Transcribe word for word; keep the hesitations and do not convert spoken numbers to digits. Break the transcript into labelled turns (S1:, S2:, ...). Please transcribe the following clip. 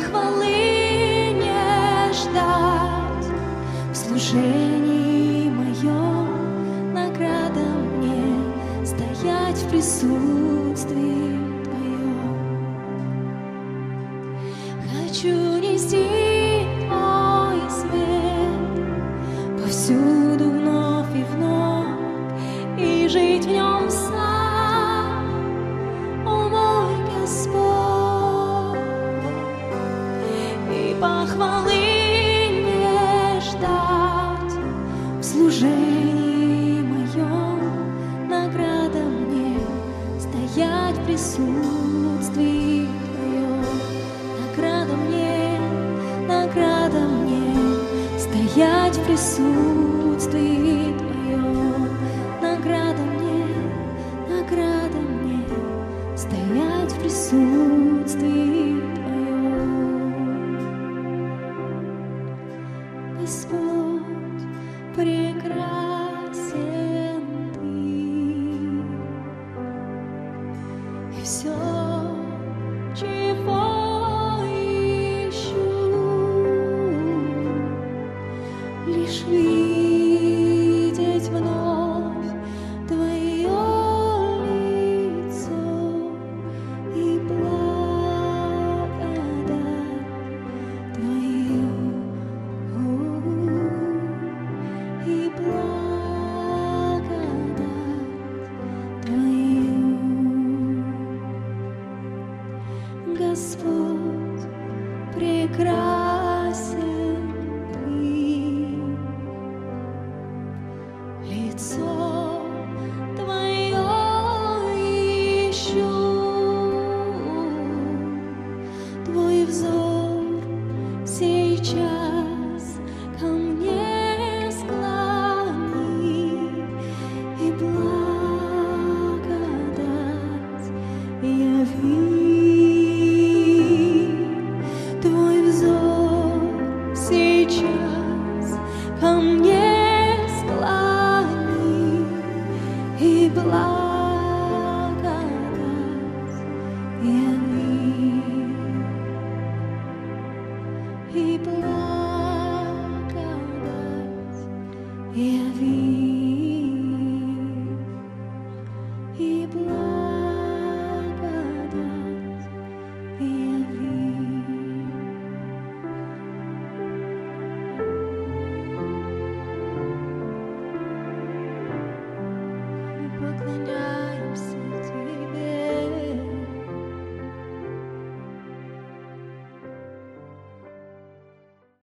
S1: похвалы не ждать. В служении моем награда мне стоять в присутствии Твоем. Хочу нести Твой свет повсюду вновь и вновь и жить в нем сам, о мой Господь, и похвалы не ждать. В служении моем награда мне стоять в присутствии Твоем. Награда мне, награда мне стоять в присутствии Твоем. Награда мне, награда мне стоять в присутствии Твоем. Господь, прекрасен Ты, и все, чего ищу, лишь видеть вновь Твое лицо и благодать Твою, и благодать Твою. Господь, прекрасен Ты, лицо Твое ищу, Твой взор сейчас ко мне склони, и благодать яви. Твой взор сейчас ко мне склони, и благодать яви, и благодать.